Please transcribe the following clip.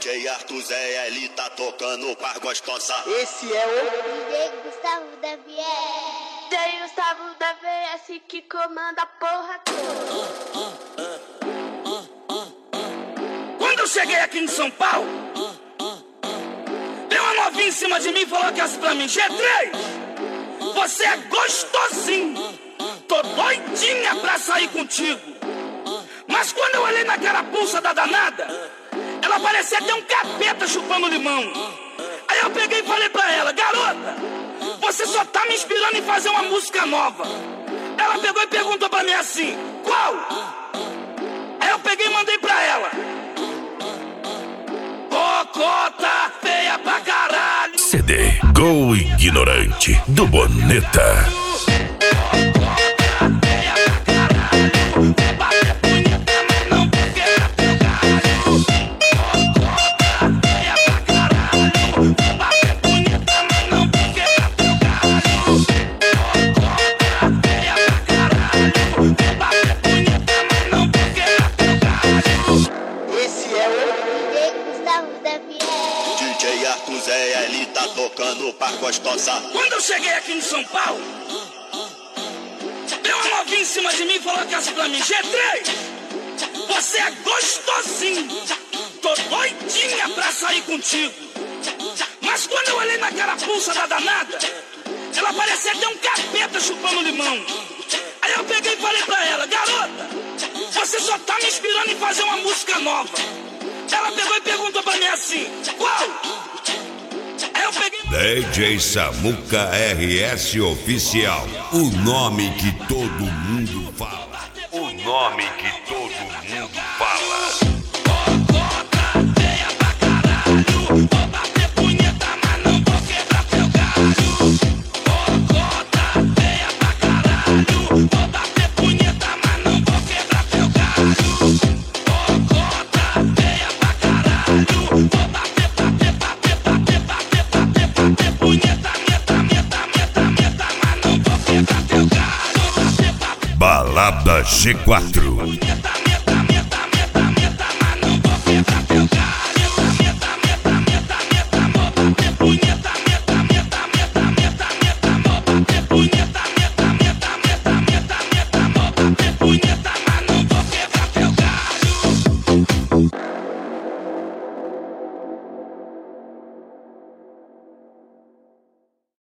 DJ Arthur Zé, ele tá tocando par gostosa. Esse é o DJ Gustavo da VS. DJ Gustavo da VS que comanda a porra toda. Quando eu cheguei aqui em São Paulo, veio uma novinha em cima de mim e falou que assim pra mim: G3, você é gostosinho, tô doidinha pra sair contigo. Mas quando eu olhei na carapuça da danada, ela parecia até um capeta chupando limão. Aí eu peguei e falei pra ela: garota, você só tá me inspirando em fazer uma música nova. Ela pegou e perguntou pra mim assim: qual? Aí eu peguei e mandei pra ela: Cocota feia pra caralho. CD Go Ignorante do Boneta. DJ Arthur Zé, ele tá tocando par gostosa. Quando eu cheguei aqui em São Paulo, veio uma novinha em cima de mim e falou que assim pra mim: G3, você é gostosinho, tô doidinha pra sair contigo. Mas quando eu olhei na carapuça da danada, ela parecia até um capeta chupando limão. Aí eu peguei e falei pra ela: garota, você só tá me inspirando em fazer uma música nova. Ela pegou e perguntou pra mim assim: qual? Aí eu peguei... DJ Samuca RS Oficial. O nome que todo mundo fala. O nome que todo mundo fala. Balada G4.